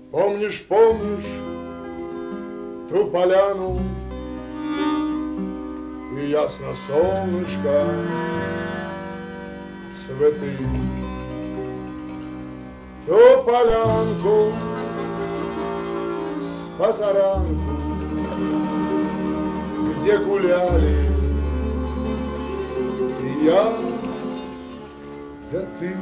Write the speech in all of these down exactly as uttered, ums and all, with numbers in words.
Помнишь, помнишь ту поляну, и ясно солнышко, цветы, ту полянку с позаранку, где гуляли и я, да ты.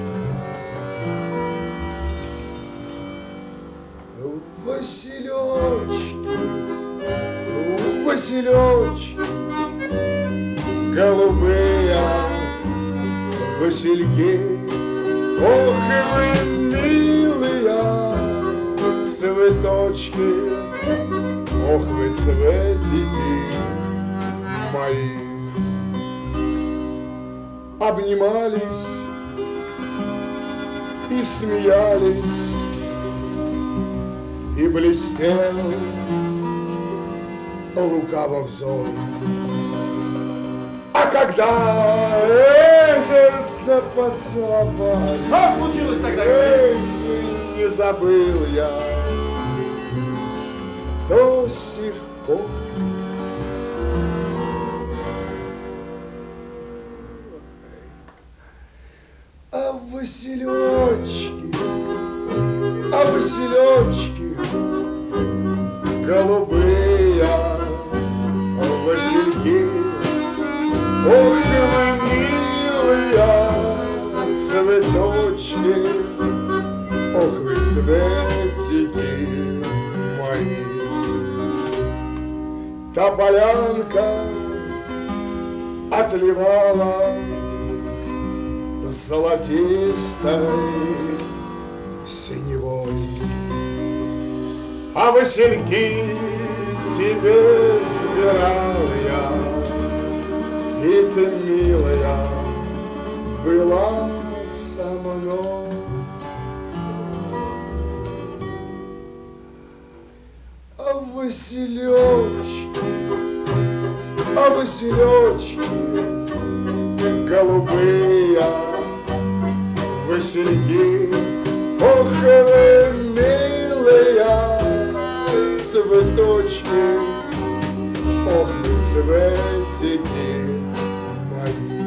Василечки, Василечки, голубые васильки, ох, и вы милые цветочки, ох, вы цветики мои. Обнимались и смеялись, и блестел лукаво взор. А когда это поцеловали, что случилось тогда? Эх, не забыл я до сих пор. А василечки, а василечки, голубые васильки, ох, вы милые цветочки, ох, вы цветики мои. Та полянка отливала золотистой синевой, а васильки тебе собирал я, и ты, милая, была со мной. А василечки, а василечки, голубые васильки, ох, вы милые цветочки, ох, вы цветики мои.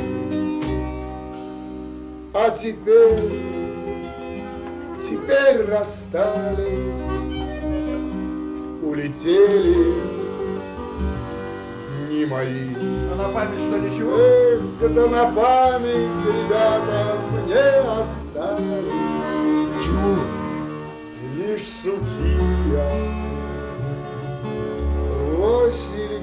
А теперь, теперь расстались, улетели не мои. А на память что, ничего? Эх, да на память, ребята, мне остались чуть лишь сухие васильки.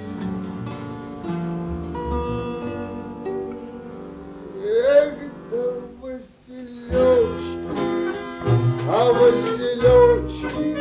Эх, да василечки, а василечки,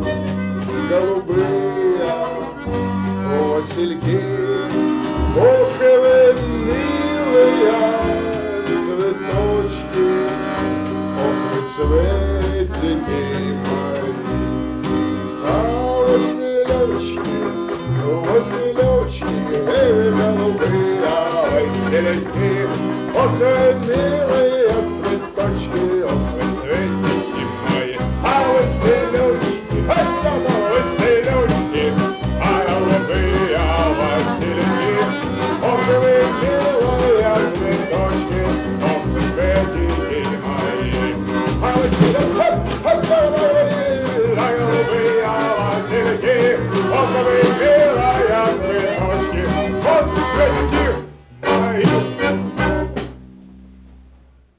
голубые васильки, ох, и вы милые цветочки, ох, вы цветики мои. А василечки, василечки, эй, вы голубые васильки, ох, вы милые цветочки, ох, вы цветики мои. А василечки, эй, василечки, а голубые васильки, ох, вы милые цветочки, ох, вы цветики мои. А василечки,